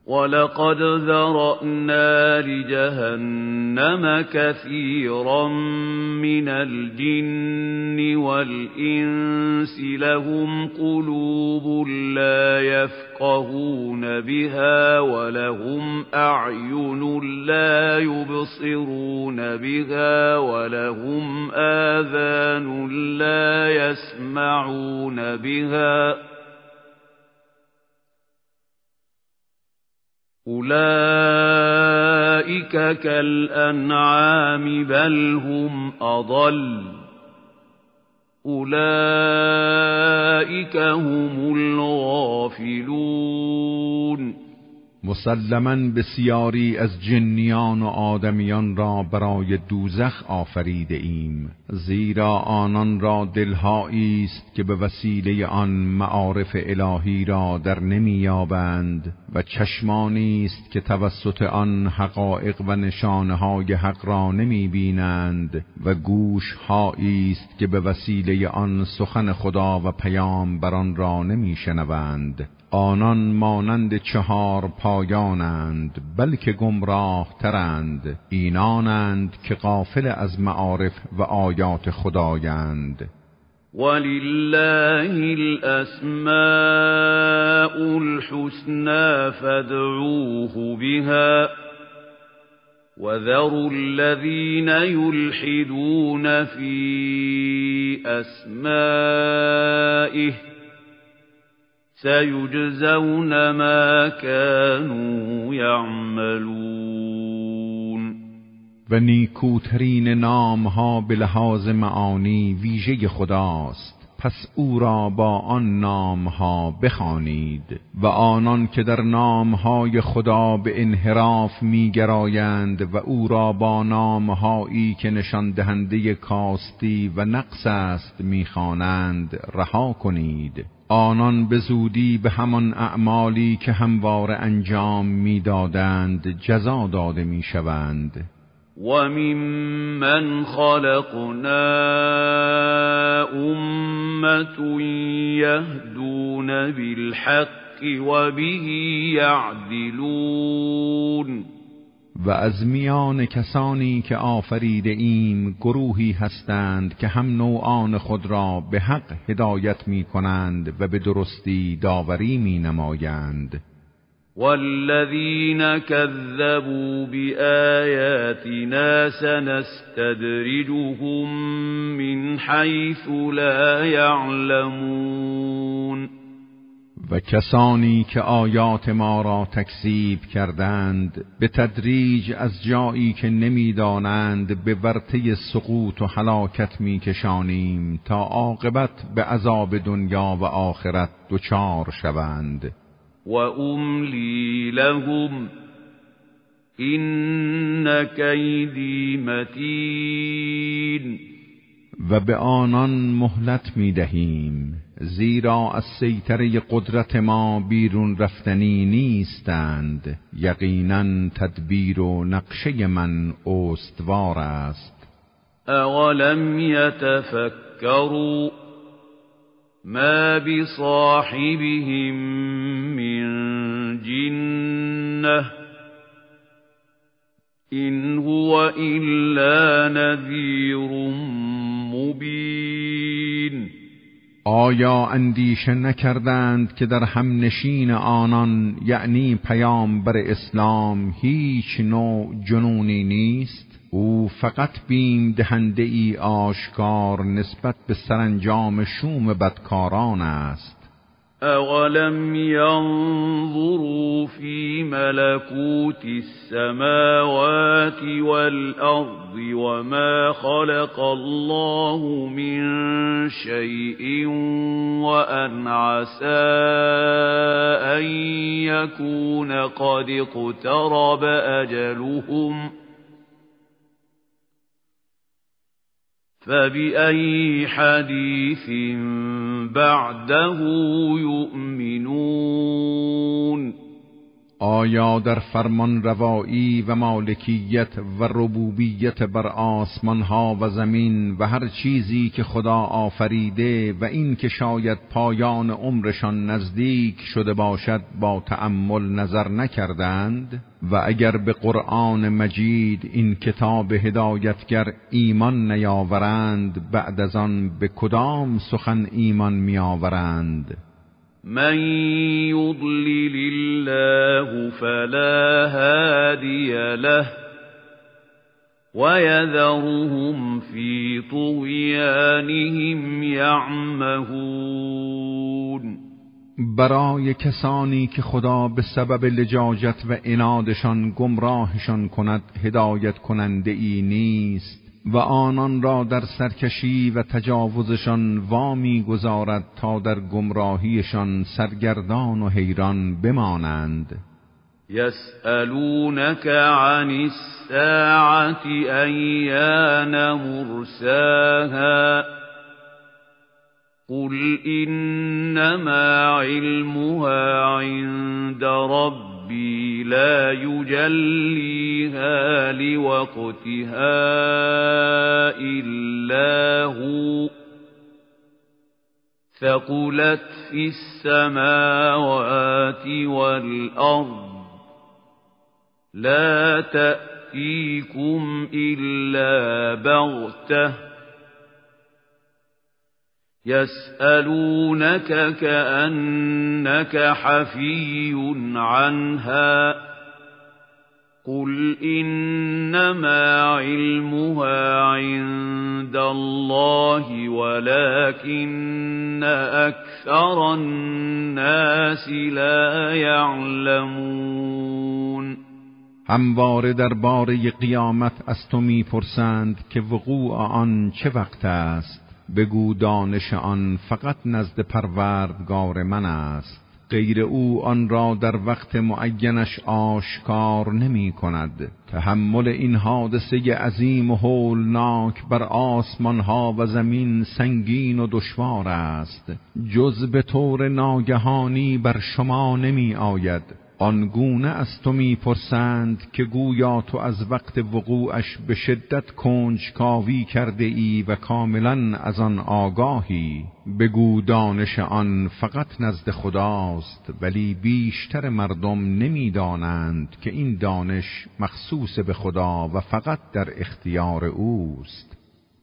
وَلَقَدْ ذَرَأْنَا لِجَهَنَّمَ كَثِيرًا مِنَ الْجِنِّ وَالْإِنسِ لَهُمْ قُلُوبٌ لَّا يَفْقَهُونَ بِهَا وَلَهُمْ أَعْيُنٌ لَّا يُبْصِرُونَ بِهَا وَلَهُمْ آذَانٌ لَّا يَسْمَعُونَ بِهَا أُولَئِكَ كَالْأَنْعَامِ بَلْ هُمْ أَضَلُّ أُولَئِكَ هُمُ الْغَافِلُونَ. مسلماً بسیاری از جنیان و آدمیان را برای دوزخ آفریده ایم، زیرا آنان را دلهایی است که به وسیله آن معارف الهی را در نمی‌یابند و چشمانی است که توسط آن حقایق و نشانه‌های حق را نمی‌بینند و گوش‌هایی است که به وسیله آن سخن خدا و پیامبران را نمی‌شنوند. آنان مانند 4 پایانند، بلکه گمراه ترند. اینانند که غافل از معارف و آیات خدایند. وَلِلَّهِ الْأَسْمَاءُ الْحُسْنَى فَادْعُوهُ بِهَا وَذَرُوا الَّذِينَ يُلْحِدُونَ فِي أَسْمَائِهِ سَيُجْزَوْنَ مَا كَانُوا يَعْمَلُونَ. و نیکوترین نامها به لحاظ معانی ویژه خداست، پس او را با آن نامها بخوانید. و آنان که در نامهای خدا به انحراف می‌گرایند و او را با نامهایی که نشان دهنده کاستی و نقص است می‌خوانند رها کنید. آنان به زودی به همان اعمالی که همواره انجام می‌دادند جزا داده می‌شوند. وَمِمَّنْ خَلَقْنَا أُمَّةٌ يَهْدُونَ بِالْحَقِّ وَبِهِ يَعْدِلُونَ. و از میان کسانی که آفریده ایم گروهی هستند که هم نوعان خود را به حق هدایت می کنند و به درستی داوری می نمایند. وَالَّذِينَ كَذَّبُوا بِآيَاتِنَا سَنَسْتَدْرِجُهُم مِّنْ حَيْثُ لَا يَعْلَمُونَ. و کسانی که آیات ما را تکذیب کردند به تدریج از جایی که نمی‌دانند به ورطه سقوط و هلاکت می‌کشانیم تا عاقبت به عذاب دنیا و آخرت دچار شوند. و املی لهم این کیدی متین. و به آنان مهلت می‌دهیم، زیرا از سیطره قدرت ما بیرون رفتنی نیستند. یقیناً تدبیر و نقشه من استوار است. اولم یتفکروا ما بصاحبهم من جنة إن هو إلا نذیر مبین. آیا اندیشه نکردند که در همنشین آنان یعنی پیامبر اسلام هیچ نوع جنونی نیست؟ او فقط بیم دهنده ای آشکار نسبت به سرانجام شوم بدکاران است. اولم ينظروا في ملكوت السماوات والأرض وما خلق الله من شيء وأن عسى أن يكون قد اقترب أجلهم فبأي حديث بعده يؤمنون. آیا در فرمان روایی و مالکیت و ربوبیت بر آسمان ها و زمین و هر چیزی که خدا آفریده و این که شاید پایان عمرشان نزدیک شده باشد با تأمل نظر نکردند؟ و اگر به قرآن مجید این کتاب هدایتگر ایمان نیاورند، بعد از آن به کدام سخن ایمان میآورند؟ من یضلل الله فلا هادی له وَيَذَرُهُمْ فِي طُغْيَانِهِمْ يَعْمَهُونَ. برای کسانی که خدا به سبب لجاجت و عنادشان گمراهشان کند هدایت کننده ای نیست و آنان را در سرکشی و تجاوزشان وامی گذارد تا در گمراهیشان سرگردان و حیران بمانند. يسألونك عن الساعة أيان مرساها قل إنما علمها عند ربي لا يجليها لوقتها إلا هو ثقلت في السماوات والأرض لا تأتيكم إلا بغتة يسألونك كأنك حفي عنها قل إنما علمها عند الله ولكن أكثر الناس لا يعلمون. همواره درباره قیامت از تو می‌پرسند که وقوع آن چه وقت است. بگو دانش آن فقط نزد پروردگار من است، غیر او آن را در وقت معینش آشکار نمی کند. تحمل این حادثه عظیم و هولناک بر آسمان ها و زمین سنگین و دشوار است، جز به طور ناگهانی بر شما نمی آید. آنگونه از تو می‌پرسند که گویا تو از وقت وقوعش به شدت کنجکاوی کرده ای و کاملا از آن آگاهی. بگو دانش آن فقط نزد خداست، ولی بیشتر مردم نمی‌دانند که این دانش مخصوص به خدا و فقط در اختیار اوست.